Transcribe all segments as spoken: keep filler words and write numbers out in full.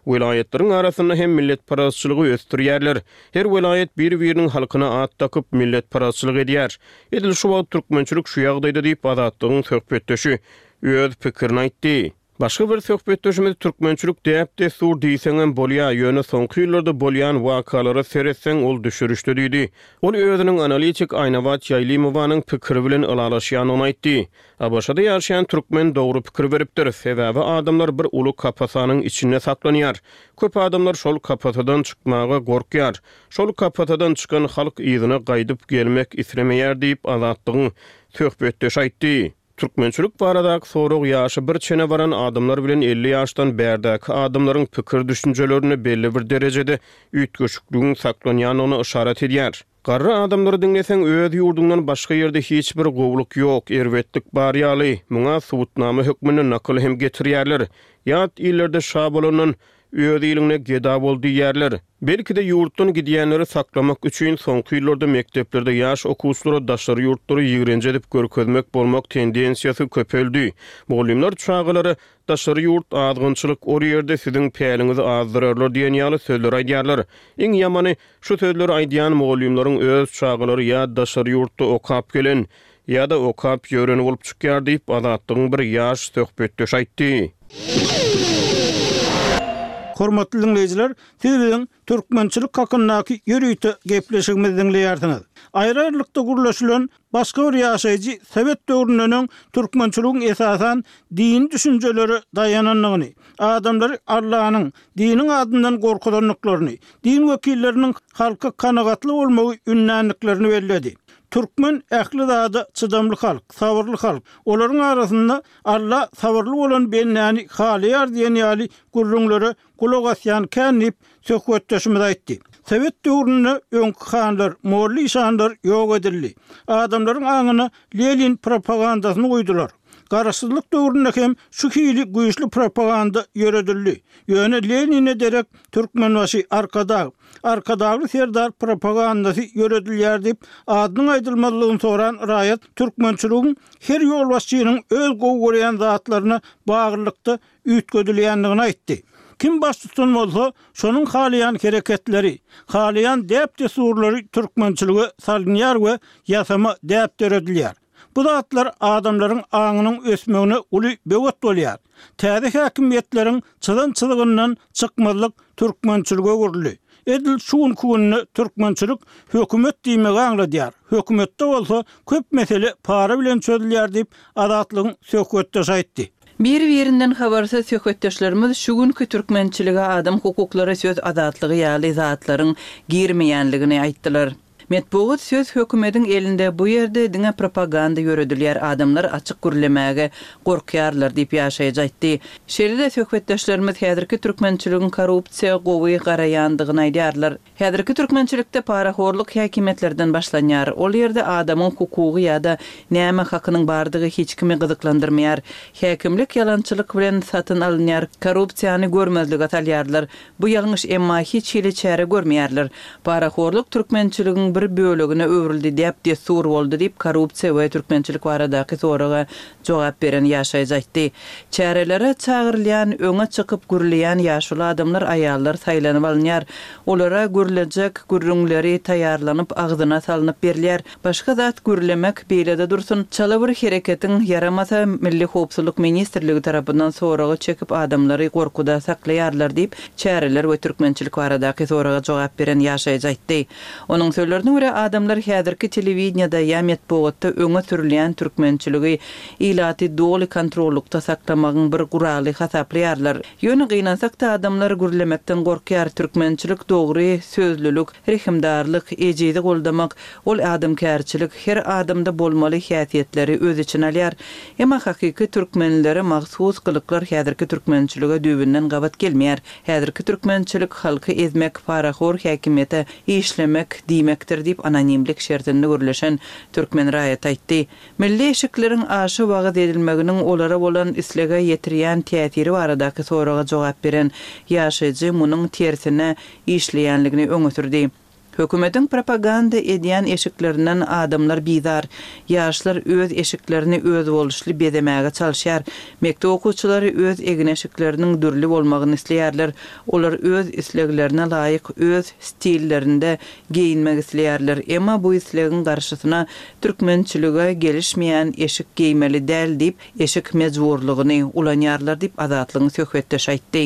Vilayetlerin arasında hem millet parasçılığı östürýärler. Her vilayet bir-birinin halkyna at takyp millet parasçılık edýär. Edil şu wagt türkmençilik şu ýagdaýda diýip Azatlygyň söhbetdeşi öz pikirini aýtdy. Başga bir söhbetdeşimiz türkmençilik däpde sur diýseňem bolýa ýöne soňky ýyllarda bolýan wakalary seretseň ol düşürüşde diýdi. Ol özüniň analitik Aynawat Ýaýlymowanyň pikiri bilen ılalaşýanyny aýtdy. Abaşada ýaşaýan türkmen dogry pikir beripdir. Sebäbi adamlar bir uly kapasanyň içinde saklanýar. Köp adamlar şol kapatadan çykmaga gorkýar. Şol kapatadan çykan halk ýygyna gaýdyp gelmek islemeýär diýip Azatlygyň söhbetdeşi aýtdy. Türkmençilik baradaky sorag ýaşy bir çene baran adamlar bilen elli ýaşdan bärdäki adamlaryň pikir düşünjelerini belli bir derejede üýtgeşikligiň saklanýanyny işaret edýär. Garry adamlary dinleseň öz ýurdundan başga ýerde hiç bir gowluk ýok, erwetlik bar ýaly. Muňa subutnama hökmüni nakil hem getirýärler. Ýat ýyllarda şabalanan öz ýylyna geda boldy ýerler. Belki de ýurtdan gidýänleri saklamak üçin soňky ýyllarda mekteplerde ýaş okuwçylary daşary ýurtlary ýigrenje edip görkezmek bolmak tendensiýasy köpeldi. Mugallimler çağılary daşary ýurt azgynçylyk o ýerde siziň päliňizi azdyrarlar diýen ýaly sözler aýdýarlar. Iň ýamany şu sözleri aýdýan mugallimlaryň öz çağılary ýa daşary ýurtda okap gelen ýa da okap ýören bolup çykýar diýip Azatlygyň bir ýaş söhbetdeşi aýtdy. Hormatly dinleyijiler, siz bilen türkmençilik hakyndaky ýürüýte gepleşigimizi dinleýärsiňiz. Aýrarlykda gurlaşylan başga bir ýaşaýjy Sowet döwründen türkmençiligiň esasan din düşünjeleri dayananlygyny, adamlar Allah'nyň diniň adyndan gorkudanlyklaryny, din wekilleriniň halka kanagatly bolmagy ünnänliklerini belledi. Türkmen ähli zady çydamly halk, sabırly halk. Olaryň arasynda Allah sabırly bolan bennäni halýar diýen ýaly gurrunlary kulak asýan känip söhbetdeşimiz aýtdy. Sowet döwründe öňkü hanlar, morly şanlar ýok edildi. Adamlaryň aňyna Lenin propagandasyny goýdular. Garaşsyzlyk döwründe hem şu hili güýçli propaganda ýöredildi. Ýöne Lenin'e derek türkmen başy arkada, arkadagy serdar propagandasy ýöredilýär diýip adynyň aýdylmalygyny soran raýat türkmençiligiň her ýol başçynyň öz gowy görýän zatlaryna baglykda üýtgedilýändigini aýtdy. Kim baş tutun bolsa, şonuň halyan hereketleri, halyan däpde surlary türkmençiligi salgynýar we ýasama däpde öredilýär. Bu zatlar adamlaryň aňynyň ösmegine uly böwet bolýar. Täze häkimiýetleriň çydan-çydygyndan çykmazlyk türkmençilige görüldi. Edil şuun kunny türkmençilik hökümet diýmegi aňladýar. Hökümetde bolsa köp mesele para bilen çözülýär diýip Azatlygyň söhbetdeşi aýtdy. Bir-birinden habarsa söhbetdeşlerimiz şu günkü türkmençilige adam hukuklary söz azatlygy ýaly zatlaryň girmeýänligini aýtdylar. Metbuat söz hökümetiň elinde bu ýerde diňe propaganda ýöredilýär, adamlar açyk gürlemäge gorkýarlar diýip ýaşaýjatdy. Şeýle söhbetdeşlerimiz häzirki türkmençiligiň korrupsiýa gowy garaýandygyny aýdýarlar. Häzirki türkmençilikde paraxorluk häkimetlerden başlanýar. Ol ýerde adamyň hukugy ýa-da näme hakynyň bardygy hiç kimi gyzyklandyrmaýar. Häkimlik ýalançylyk bilen satyn alynýar, korrupsiýany görmezlik atalýarlar. Bu ýalňyş emma hiç hili çäre görmeýärler. Paraxorluk türkmençiligiň bir bölügüne öwrüldi diýip desur boldy diýip korrupsiýa we türkmençilik baradaky soraga jogap beren ýaşaýjatdy. Çärelere çağırylýan, öňe çykyp gürleýän ýaşuly adamlar, aýallar saýlanyp alynýar. Olara gürlenjek gürrüňleri taýýarlanyp agzyna salynyp berilýär. Başga zat gürlemek beýlede dursun. Çala bir hereketiň yaramasa Milli Howpsuzlyk Ministrligi tarapyndan soraga çekip adamlary gorkuda saklaýarlar diýip çäreler we türkmençilik baradaky soraga jogap beren ýaşaýjatdy. Onuň sözlerine göre adamlar häzirki telewizionyada ýa metbuatda öňe sürilýän türkmençiligi ilaty doly kontrollukda saklamagyň bir guraly hasaplaýarlar. Ýöne gynansak da adamlar gürlemekden gorkýar. Türkmençilik dogry sözlülük, rehimdarlyk, ejidi goldamak, ol adamkärçilik her adamda bolmaly häsiýetleri öz içine alýar. Emma hakyky türkmenlere mahsus kılyklar häzirki türkmençilige dübünden gabat gelmeýär. Häzirki türkmençilik halky ezmek, paraxor häkimiýete işlemek diýmekdir diýip anonimlik şertinde görleşen türkmen raýat aýtdy. Milli eşikleriň aşy wagt edilmeginiň olara bolan islega ýetirýän täsiri baradaky soraga jogap beren ýaşaýjy munyň tersine işleýänligini öňe sürdi. Hökümetin propaganda edýän eşiklerinden adamlar bizar, ýaşlar öz eşiklerini öz boluşly bedemäge çalşýar. Mekdep okuwçylary öz egin eşikleriniň dürli bolmagyny isleýärler. Olar öz isleglerine laýyk öz stillerinde giyinmek isleýärler. Emma bu islegiň garşysyna türkmençilige gelişmeýän eşik giýmeli däl diýip eşik mejburlygyny ulanýarlar diýip Azatlygyň söhbetdeş aýtdy.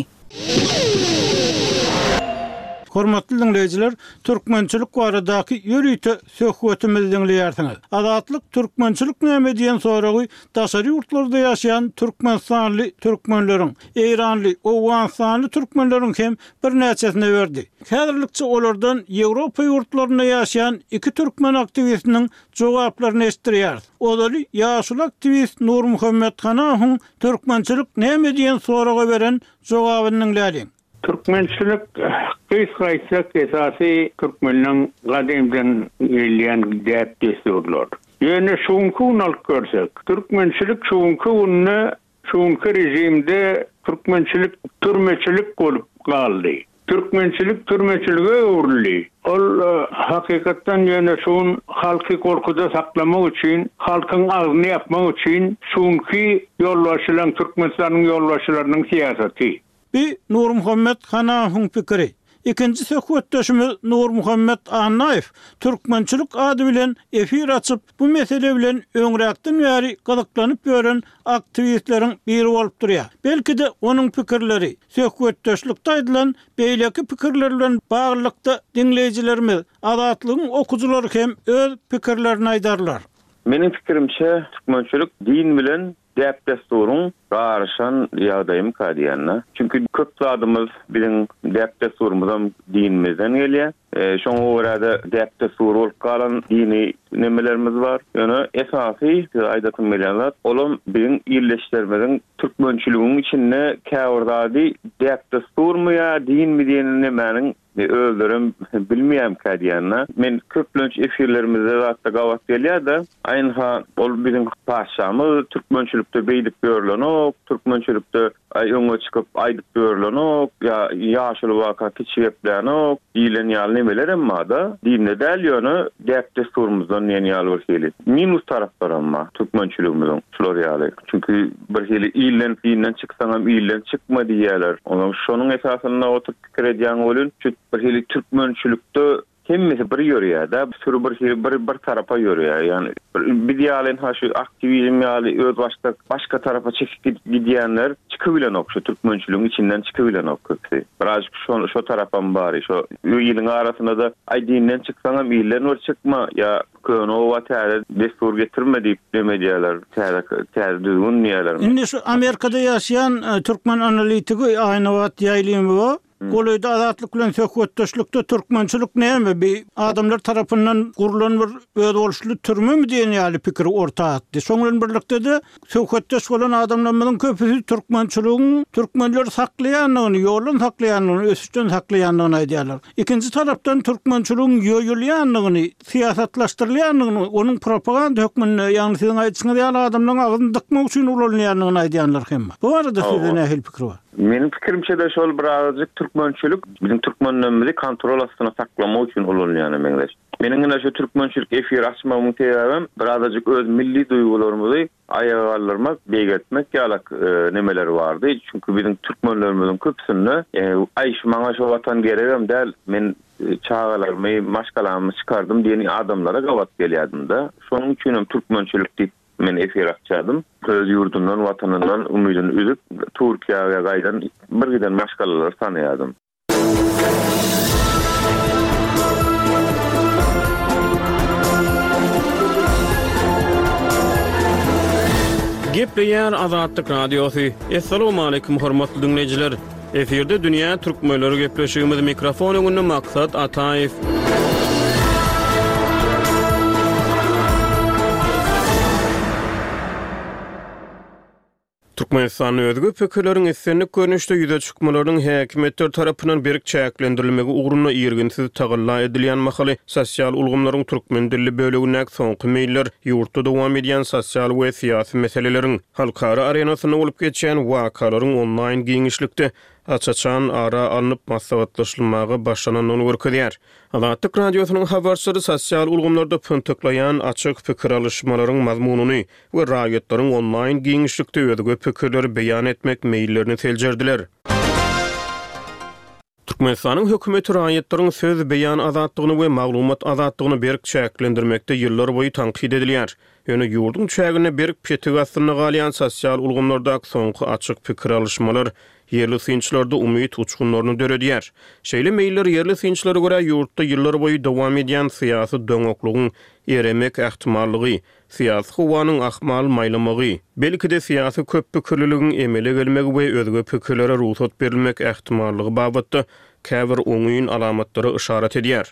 Hormatly dinleyijiler, türkmençilik baradaky ýörüýte söhbetimizi dinleýärsiňiz. Azatlyk türkmençilik näme diýen soragy daşary ýurtlarda ýaşaýan türkmenstanly türkmenleriň, Eýranly, Owganstanly türkmenleriň hem bir näçesine berdi. Häzirlikçe olardan Ýewropa ýurtlaryna ýaşaýan iki türkmen aktivistiniň jogaplaryny eşitdirýär. Olary ýaşul aktivist Nur Muhammed Hanahyň türkmençilik näme diýen soraga beren jogabyny dinleýärin. Türkmençilik kıysaýsak esasy Türkmenliň gadymdan gelýän däp desturlar. Ýöne şuňky alyp görsek, Türkmençilik şuňky uny şuňky rejimde Türkmençilik türmeçilik bolup galdy. Türkmençilik türmeçilige öwrüli. Ol hakykatdan ýöne şuň halky korkuda saklamak üçin, halkyň agyny ýapmak üçin şuňky ýolbaşylaryň Türkmenistanyň ýolbaşylarynyň siýasaty. Bir Nur Muhammed Hanahyň pikiri. İkinci söhbetdeşimiz Nur Muhammed Anaýew türkmençilik ady bilen efir açyp bu mesele bilen öňräkden bäri gyzyklanyp ýören aktivistleriň biri bolup durýar. Belki de onuň pikirleri söhbetdeşlikde aýdylan beýleki pikirler bilen baglykda dinleýijilerimiz, Azatlygyň okuwçylary hem öz pikirlerini aýdarlar. Meniň pikirimçe türkmençilik din bilen däp desturun garşan ýagdaýym kadiýanna. Çünki köp zadymyz bilen däp desturumyzdan dinimizden gelýär. E, şoňa görä däp destur bolup galan dini nemelerimiz bar. Ýöne esasy aýdatym bilenler, olam bilen ýerleşdirmeden türkmençiligiň içinde käwrdady däp desturmy ýa din mi diýen nemeniň öldürüm bilmeýär kadiýanna. Men köplünç efirlerimizde zatda gawat gelýär-de, aýynha ol bilen paşamyz türkmençilikde beýlik görlenok, türkmençilikde öňe çykyp aýdyp görlenok, ýa ýaşyl waka kiçileplenok, diýilen ýaly nemeler emma da dinle däl ýöne däp desturumyzdan ýene ýaly bir hili. Minus taraplar emma türkmençiligimizden şular ýaly. Çünki bir hili ýylen dinden çyksaňam ýylen çykma diýerler. Onuň şonuň esasyna oturup pikir edýän bolun, bir hili türkmençilikde hemmesi bir ýörýär da, sürü bir hili bir, bir tarafa ýörýär. Yani bir ýalyn ha şu aktivizm ýaly öz başga başga tarafa çekip gidýänler çykybilen ok, şu türkmençiligiň içinden çykybilen ok köpsi. Biraz şu şu tarapam bari, şu ýylyň arasynda da aýdynyň çyksaňam ýylen wer çykma ýa köne owa täze destur getirme diýip demedýärler, täze täze düzgün diýerler. Indi şu Amerikada ýaşaýan türkmen analitigi aýna wagt ýaýlymy bu. Golayda azatlyk bilen söhbetdeşlikde türkmençilik näme bir adamlar tarapyndan gurulan bir öz boluşly türme mi diýen ýaly pikir orta atdy. Şoňlan birlikde de söhbetdeş bolan adamlarymyň köpüsi türkmençiligiň türkmenler saklaýanyny, ýolun saklaýanyny, ösüşden saklaýanyny aýdýarlar. Ikinji tarapdan türkmençiligiň ýoýulýanyny, siýasatlaşdyrylýanyny, onuň propaganda hökmüne, ýani siziň aýdyşyňyz ýaly adamlaryň agyny dykmak üçin ulanýanyny aýdýarlar hem. Bu arada sizde nähil pikir bar? Menin pikirimçe de şol birazcık türkmençilik bizim türkmenlerimizi kontrol astyna saklamak üçin ulanýany meňdeş. Meniň ýene şu türkmençilik efir açmamyň sebäbim birazcık öz milli duýgularymyzy aýagarlarma beýgetmek ýalak e, nemeler bardy. Çünki bizim türkmenlerimizin köpsünde e, aý şu maňa şu watan geregem däl, men e, çağalarmy, maşgalarmy çykardym diýen adamlara gawat gelýärdim da. Şonuň üçin türkmençilik diýip men efir açadym. Öz ýurdundan, watanyndan umydyny üzüp Türkiýeге gaýdan bir giden maşgalalar sanaýardym. Gepleýär Azatlyk radiosy. Assalamu alaykum hormatly dinleýijiler. Eferde dünýä türkmenleri gepleşigimiz mikrofon öňünde Maksat Ataýew. Türkmenistanyň özgü pikirleriň essenlik görnüşde ýüze çykmalarynyň häkimetler tarapyndan berik çäklendirilmegi ugruna ýergensiz tagylla edilýän mahaly sosial ulgamlaryň türkmen dilli bölegine soňky meýiller ýurtda dowam edýän sosial we siýasy meseleleriň halkara arenasyna bolup geçýän wakalaryň online giňişlikde açaçan ara alınıp maslahatlaşılmagy başlananyny görkezýär. Azatlyk radiosynyň habarçylary sosial ulgamlarda pöntöklayan açyk pikir alışmalaryň mazmununy we raýatlaryň onlaýn giňişlikde özgü pikirleri beýan etmek meýillerini seljerdiler. Türkmenistanyň hökümeti raýatlaryň söz beýan azatlygyny we maglumat azatlygyny berk çäklendirmekde ýyllar boýy tanqid edilýär. Ýöne ýurdun çägine berk petagasyny galýan sosial ulgamlardaky soňky açyk pikir alışmalar yerli synçlarda umyt uçgunlaryny döredýär. Şeýle meýiller yerli synçlara görä ýurtda ýyllar boýy dowam edýän syýasy döňoklugyň eremek ähtimallygy, syýasy howanyň ahmal maýlamagy, belki de syýasy köp pikirliligiň emele gelmegi we özgü pikirlere ruhsat berilmek ähtimallygy babatda käbir oňyň alamatlary işaret edýär.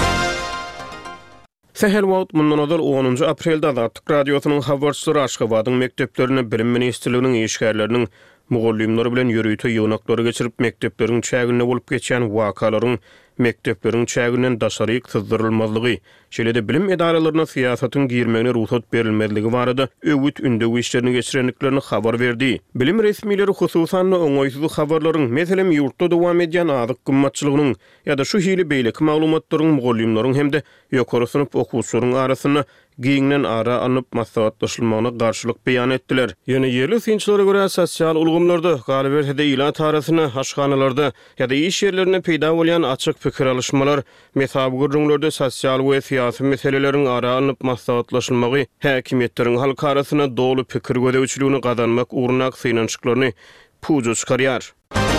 Sehel wagt mundan odal onuncu aprelde Azatlyk radiosynyň habarçylary Aşgabatyň mekdeplerini bilim ministrliginiň işgärleriniň mugallimleri bilen ýörüýte ýognaklary geçirip mekdepleriň çägine bolup geçen wakalaryň mekdepleriň çäginden daşaryk syzdyrylmazlygy, şeýle-de bilim edaralaryna syýasatyň girmegine ruhsat berilmezligi barada öwüt ündegi işlerini geçirenliklerini habar berdi. Bilim resmileri hususan oňoýsuz habarlaryň, meselem ýurtda dowam edýän azyk gymmatçylygynyň ýa-da şu hili beýleki maglumatlaryň mugallimleriň hemde ýokary synp okuwçylaryň arasyna giňden ara anyp maslahatlaşylmagyna garşylyk beýan etdiler. Ýöne yerli synçlara görä sosial ulgamlarda galiberde ila tarasyna haşganalarda ýa-da iş ýerlerinde peýda bolýan açyk pikir alışmalar mesaby gürrüňlerde sosial we syýasy meseleleriň ara anyp maslahatlaşylmagy häkimetleriň halk arasyna dolu pikir gödäwçiligini gazanmak uğrunak synançyklaryny puju çykarýar.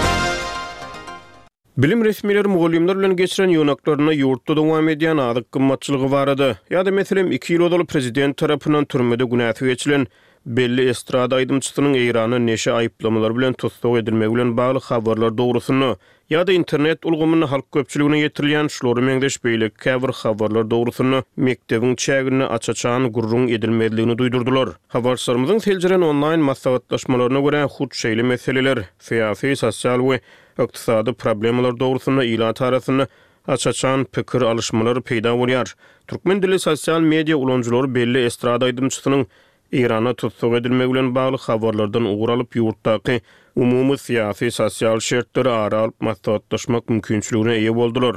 Bilim resmileri mugallimler bilen geçiren ýognaklaryna ýurtda dowam edýän azyk gymmatçylygy barada ýa-da meselem iki ýyl odaly prezident tarapyndan türmede günäsy geçilen belli estrada aýdymçysynyň Eýrana neşe aýyplamalar bilen tutsak edilmegi bilen bagly habarlar dogrusyny ýa-da internet ulgamyny halk köpçüligine ýetirilýän şolary meňdeş beýleki käbir habarlar dogrusyny mekdebiň çägine açaçan gurrun edilmezligini duýdurdylar. Habarçylarymyzyň seljeren onlaýn maslahatlaşmalaryna görä hut şeýle meseleler, syýasy, sosial we ykdysady problemalar dogrusyna ila tarasyny açaçan pikir alışmalary peýda bolýar. Türkmen dili sosial media ulanjylary belli estrada aýdymçysynyň Eýrana tutsak edilmegi bilen bagly habarlardan ugur alyp ýurtdaky umumy syýasy sosial şertleri ara alyp maslahatlaşmak mümkinçiligine eýe boldular.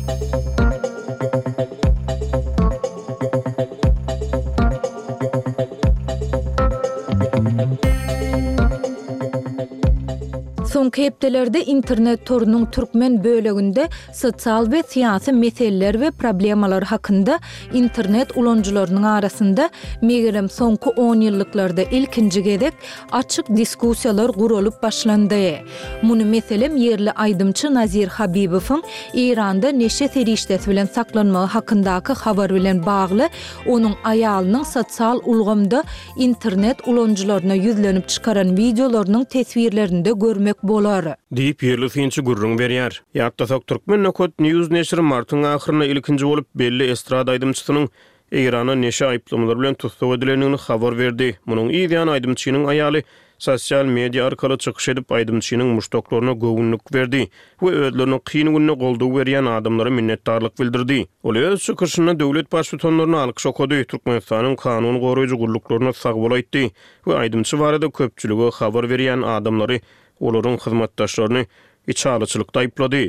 Soňky hepdelerde internet torunyň türkmen böleginde sosial we syýasy meseleler we problemalar hakynda internet ulanjylarynyň arasynda megerem soňky on ýyllyklarda ilkinji gezek açyk diskussiýalar guralyp başlandy. Muny meselem yerli aýdymçy Nazir Habibowyň Eýranda neşe serişdesi bilen saklanmagy hakyndaky habar bilen bagly onuň aýalynyň sosial ulgamda internet ulanjylaryna ýüzlenip çykaran videolarynyň tesbirlerinde görmek bolar. Diýip yerli synçy gurrun berýär. Ýatdasak Türkmen Nokot News neşri martyň ahyryna ilkinji bolup belli estrada aýdymçysynyň Eýrana neşe aýyplamalar bilen tutsak edilenini habar berdi. Munyň ýa-da aýdymçynyň aýaly sosial media arkaly çykyş edip aýdymçynyň muştoklaryna gowunluk berdi we özleriniň kyn gününe goldaw berýän adamlara minnetdarlyk bildirdi. Ol öz çykyşyna döwlet başlyklaryny alkyş okady, Türkmenistanyň kanun goraýjy gulluklarına sag bolaýdy we aýdymçy barada köpçüligi habar berýän adamlary olaryň hyzmatdaşlaryny içalyçylykda aýplady.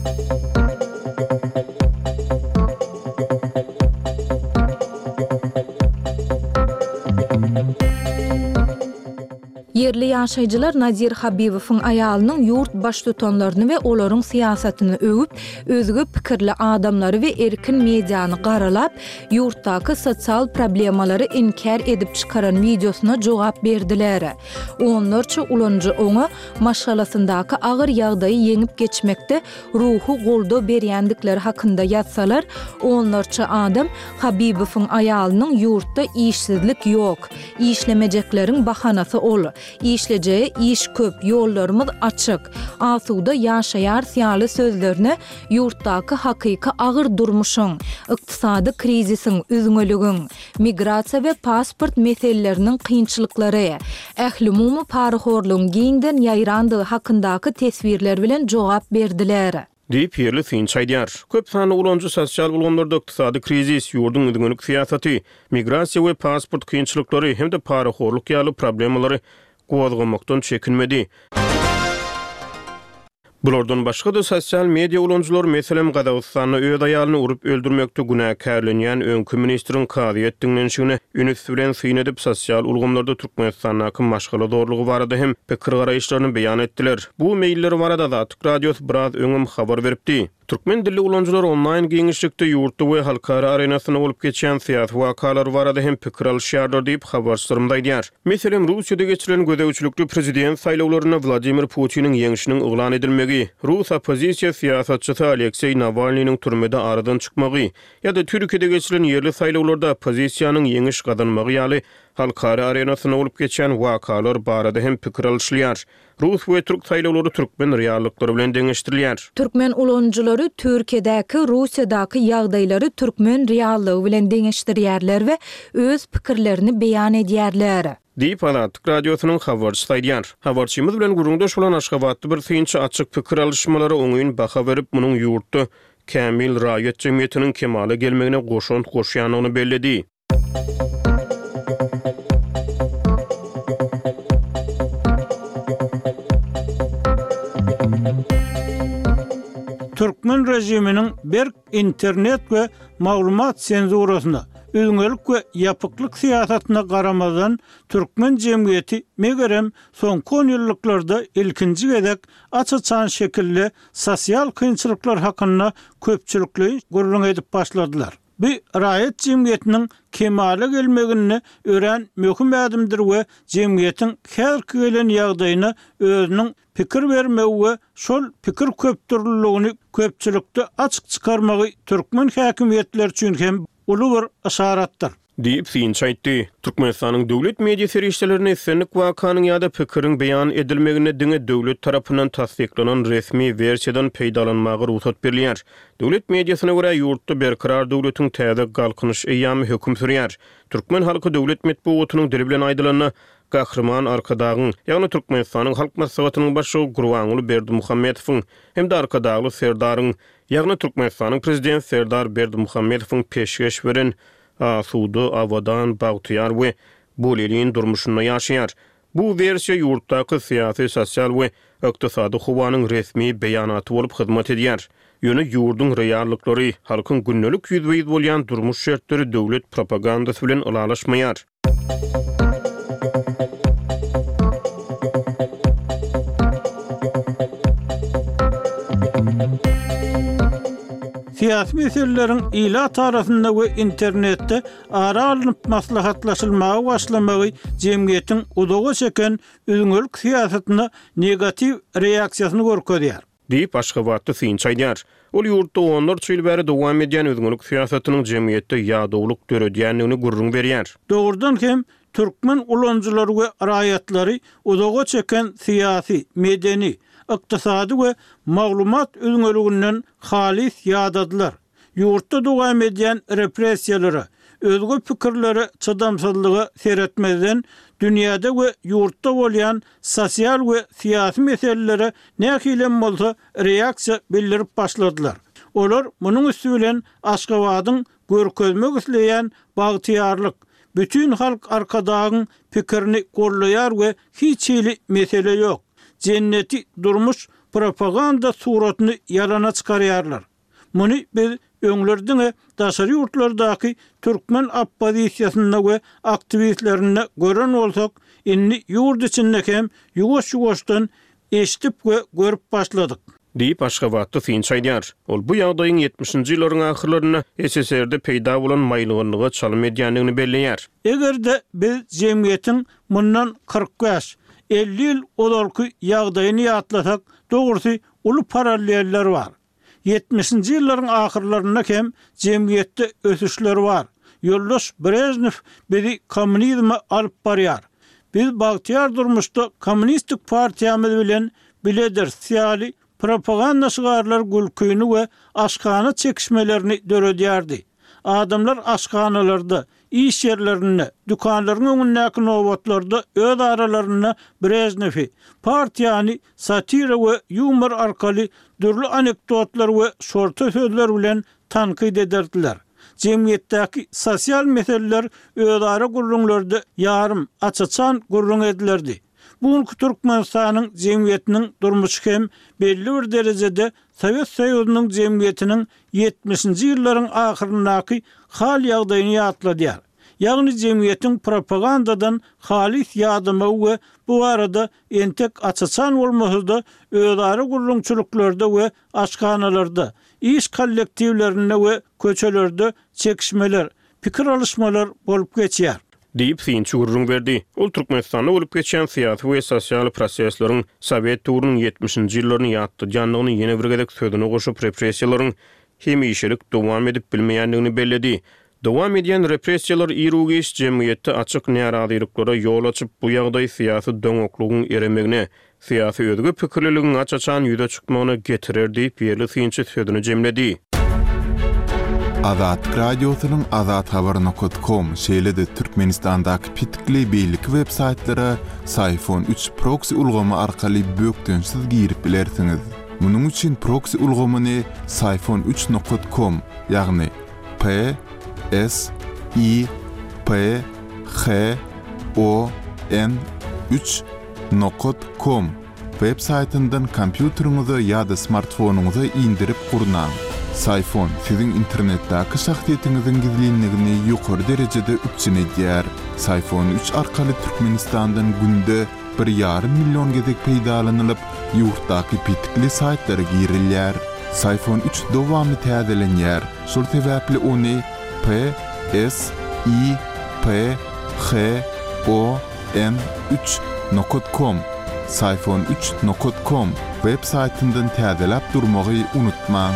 Yerli ýaşaýjylar Nazir Habibowyň aýalynyň ýurt baş tutanlaryny we olaryň syýasatyny öwüp, özgü pikirli adamlary we erkin mediany garalap, ýurtdaky sosial problemalary inkar edip çykaran videosuna jogap berdiler. Onlarça ulanjy oňa maşgalasyndaky agyr ýagdaýy ýeňip geçmekde ruhu golda berýändikleri hakynda ýatsalar, onlarça adam Habibowyň aýalynyň ýurtda işsizlik ýok, işlemejeklerin bahanasy ol. İşleje iş köp, ýollarymyz açyk. Asuda ýaşaýar syýaly sözlerini ýurtdaky hakyky agyr durmuşyň, ykdysady krizisiň üzüňeligiň, migrasiýa we pasport meseleleriniň kynçylyklary, ähli-umumy paryhorlygyň giňden ýaýrandygy hakyndaky tesbirler bilen jogap berdiler. Diýip yerli synçy aýdýar. Köp sany ulanjy sosial ulgamlarda ykdysady krizis, ýurdun ödüňlük syýasaty, migrasiýa we pasport kynçylyklary hem de paryhorlyk ýaly problemalary gowazgamakdan çekinmedi. Bulardan başga da sosial media ulanjylar meselem Gazagystanyna öz aýalyny urup öldürmekde günäkärlenýän öňkü ministriň kady etdiňlenşigine ünüs bilen syn edip sosial ulgamlarda Türkmenistanyň maşgala dorlugy barada hem pikir garaýşlaryny beýan etdiler. Bu meýiller barada da Açyk Radios biraz öňüm habar beripdi. Türkmen dilli ulanjylar online giňişlikde ýurtda we halkara arenasyna bolup geçen siýasat wakalar barada hem pikir alýşýarlar diýip habarçylarymda aýdýar. Meselem Russiýada geçirilen gödäwçilikli prezident saýlawlaryna Vladimir Putiniň ýeňişiniň oglan edilmegi, Rus opozisiýa siýasatçysy Aleksey Navalnyň türmede aradan çykmagy ýa-da Türkiýede geçirilen ýerli saýlawlarda opozisiýanyň ýeňiş gazanmagy ýaly halkara arenasyna bolup geçen wakalar barada hem pikir alýşýar. Rus we Türk saýlawlary türkmen reallykları bilen deňeşdirilýär. Türkmen ulanjylary Türkiýedäki, Russiýadaky ýagdaýlary türkmen reallygy bilen deňeşdirýärler we öz pikirlerini beýan edýärler. Diýip Açyk Radiosynyň habarçysy aýdýar. Habarçymyz bilen guruldaş bolan Aşgabatda bir synçy açyk pikir alýşmalary oňuň baha berip munyň ýurtda kämil raýat jemgyýetiniň kemale gelmegine goşunt goşýanyny belledi. Türkmen rejiminin berk internet we maglumat senzurasyna, öňelik we ýapyklyk siýasatyna garamazdan türkmen jemgyýeti megerem soňky on ýyllyklarda ilkinji gezek açyçan şekilde sosial kynçylyklar hakynda köpçülikli gurrun edip başladylar. Bu raýat jemgyýetiniň kemale gelmegini ören möhüm adymdyr we jemgyýetiň her gelen ýagdaýyna özüniň pikir bermegi we şol pikir köpdürlüligini köpçülikde açyk çykarmagy türkmen häkimetleri üçin hem uly bir aşaratdyr. Diýip synç aýtdy. Türkmenistanyň döwlet media serişçilerine senlik wakanyň ýa-da pikiriň beýan edilmegine diňe döwlet tarapyndan tasdiklanan resmi versiýadan peýdalanmagy ruhsat berilýär. Döwlet mediasyna görä ýurtda berkarar döwletiň täze galkynyş eýamy hökm sürýär. Türkmen halky döwlet medeniýetiniň dili bilen aýdylanyny Gahrman Arkadagyň, ýagny Türkmenistanyň halk maslahatynyň başçy Gurbanuly Berdimuhammedowyň hem de Arkadagy Serdaryň, ýagny Türkmenistanyň prezident Serdar Berdimuhammedowyň peşgeş beren asudy awadan bagtyar we bolelin durmuşyny ýaşaýar. Bu versiýa ýurtdaky syýasy, sosial we ykdysady howanyň resmi beýanaty bolup hyzmat edýär. Ýöne ýurdun reallykları, halkyň günnelik ýüzbeýiz bolýan durmuş şertleri döwlet propagandasy bilen alalaşmaýar. Siyasi meselelerin ila tarafında ve internette ara alınıp maslahatlaşılmağa başlamağı cemgiyetin udoğa çeken özgürlük siyasetine negatif reaksiyasını görkezýär. Diýip Aşgabatda synç aýdýar. Ol ýurtda onlarça ýyl bäri dowam edýän özgürlük siyasetiniň jemgyýetde ýagdawlyk döredýänligini gurrun berýär. Dogrudan hem türkmen ulanjylary we raýatlary udoğa çeken siýasy, medeni, ykdysady we maglumat özgürlüginden halis ýadadylar. Ýurtda dowam edýän repressiýalary, özgü pikirleri çydamsızlygy seretmezden dünýäde we ýurtda bolýan sosial we siýasy meselelere näkilen bolsa reaksiýa bildirip başladylar. Olar munyň üstü bilen Aşgabatyň görkezmek isleýän bagtyarlyk, bütün halk Arkadagyň pikirini gorlaýar we hiç hili mesele ýok. Cenneti durmuş propaganda suratyny ýalana çykarýarlar. Muny biz öňlerdiňe daşary ýurtlardaky türkmen oppozisiýasyna we aktivistlerine gören bolsak, inni ýurt içinde hem ýuwaş-ýuwaşdan eşitip we görüp başladyk. Diýip Aşgabatda synç aýdýar. Ol bu ýagdaýyň ýetmişinji ýyllaryň ahyrlaryna S S R-de peýda bolan maýlygynyga çalym edýänligini belleýär. Egerde biz jemgyýetiň mundan kırk beş elli ýyl olarky ýagdaýyny ýatlasak, dogrusu uly paralleller bar. yetmişinji ýyllaryň ahyrlaryna hem jemgyýetde ösüşler bar. Ýoldaş Brezhnev bizi kommunizme alyp barýar. Biz bagtyar durmuşda kommunistik partiýamyz bilen biledir siýaly propaganda şygarlar gülküýünü we aşkany çekişmelerini döredýärdi. Adamlar aşkanalarda, iş yerlerinde, dükanların önündeki nowatlarda öz aralarına Brezhnev'i, partiýany satira we humor arkaly dürli anekdotlar we şorta sözler bilen tankyd ederdiler. Cemiyetdäki sosial meseleler öz ara gurrunlarda yarım açıçan gurrun edilerdi. Bugünkü Türkmenistanyň jemgyýetiniň durmuşy hem belli bir derejede Sovet Soýuzynyň jemgyýetiniň yetmişinji ýyllaryň ahyryndaky hal ýagdaýyny ýatladýar. Ýagny jemgyýetiň propagandadan halis ýadymy we bu arada entek açaçan bolmasada öýdary gurrunçylyklarda we aşkanalarda, iş kollektivlerinde we köçelerde çekişmeler, pikir alışmalar bolup geçýär. Diýip synçy gurrun berdi. Ol Türkmenistanda bolup geçen syýasy we sosial prosesleriň Sovet döwrüniň yetmişinji ýyllaryny ýatdyjanyny ýene bir gezek sözüne goşup repressiýalaryň hemişelik dowam edip bilmeýändigini belledi. Dowam edýän repressiýalar Irugiş jemgyýetde açyk narazyklyklara ýol açyp bu ýagdaý syýasy döňoklugyň eremegine, syýasy özgü pikirliligiň açaçan ýüze çykmagyna getirer diýip ýerli synçy sözüne jemledi. Azat radiosynyň azat habar nokta com şeýlede Türkmenistandaky pitikli beýlik web saytlara Sayfon üç proxy ulgamy arkaly bökdönsiz girip bilersiňiz. Munyň üçin proxy ulgamyny sayfon üç nokta com ýagny P S I P H O N üç nokta com web saytyndan kompýuteriňize ýa-da smartfonuňyza indirip gurnaň. Sayfon siziň internetdäki şahsiýetiňiziň gizlinligini ýokary derejede üçin edýär. Sayfon üç arkaly Türkmenistandan günde bir ýarym million gezek peýdalanylyp, ýurtdaky pitikli saytlara girilýär. Sayfon üç dowamy täzelenýär. Şol sebäpli ony P S I P H O N üç nokta com sayfon üç nokta com web saytyndan täzelep durmagy unutmaň.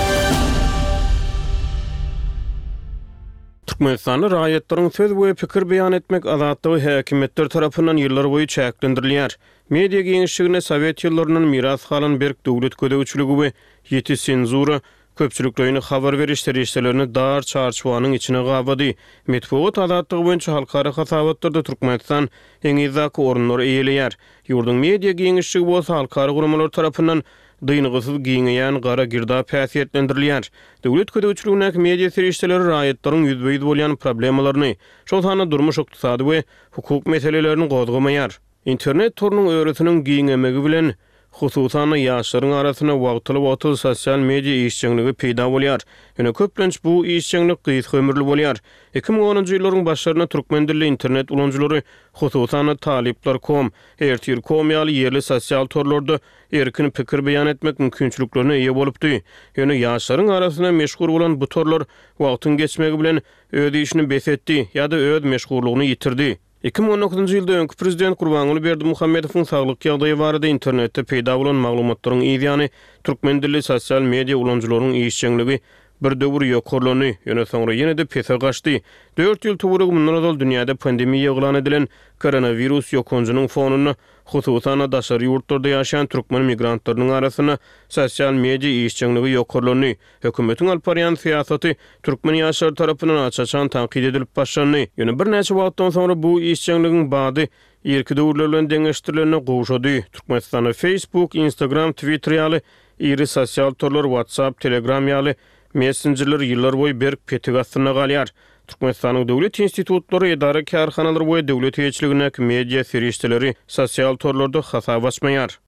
Türkmenistanda raýatlaryň söz we pikir beýan etmek azatlygy häkimetler tarapyndan ýyllar boýy çäklendirilýär. Media geňişligine Sovet ýyllarynyň miras halan berk döwlet ködegçiligi we ýeti senzura köpçüliklerini habar veriş serişlerini dar çarşuanyň içine gabady. Metbuat azatlygy boýunça halkara hasabatlarda Türkmenistan eň izaki orunlary eýelýär. Ýurdun media geňişligi bolsa halkara guramalar tarapyndan dyngysyz giňeýän gara girdap häsiýetlendirilýär. Döwlet ködegçiligine media serişleri raýatlaryň ýüzbeýiz bolýan problemalaryny, şol sany durmuş ykdysady we hukuk meselelerini gozgamaýar. Internet torunyň öwretiniň giňemegi bilen hususan ýaşlaryň arasyna wagtly wagtly sosial media işçiligi peýda bolýar. Ýöne köplenç bu işçilik gyýyt ömürli bolýar. iki ming onuncu ýyllaryň başlaryna türkmen dilli internet ulanjylary hususan talipler nokta com, R T R nokta com ýaly ýerli sosial torlarda erkin pikir beýan etmek mümkinçiliklerine eýe bolupdy. Ýöne ýaşlaryň arasyna meşgul bolan bu torlar wagtyň geçmegi bilen öz işini besetdi ýa-da öz meşgullygyny ýitirdi. iki ming on dokuzuncu ýylda öňkü prezident Gurbanuly Berdimuhammedowyň saglyk ýagdaýy barada internetde peýda bolan maglumatlaryň ýa-ni türkmen dilli sosial media ulanjylarynyň işçiligi bir döwür ýokurlany, ýöne soňra ýene-de pese gaçdy. dört ýyl tuburyk mundan dünýäde pandemiýa eglan edilen koronavirus ýokunjynyň fonuny hususan daşary ýurtlarda ýaşaýan türkmen migrantlarynyň arasyna sosial media işçiligi ýokurlany. Hökümetiň alparyan syýasaty türkmen ýaşary tarapyndan açaçan tanqid edilip başlandy. Ýöne bir näçe wagtdan soňra bu işçiligiň bady ýerki döwürler bilen deňeşdirilenine gowşady. Türkmenistanda Facebook, Instagram, Twitter ýaly iri sosial torlar, WhatsApp, Telegram ýaly messengerler ýyllar boýy berk petigasyna galýar. Türkmenistanyň döwlet institutlary, edara karhanalary we döwlet ýeçiligine media serişdeleri sosial torlarda hasap açmaýar.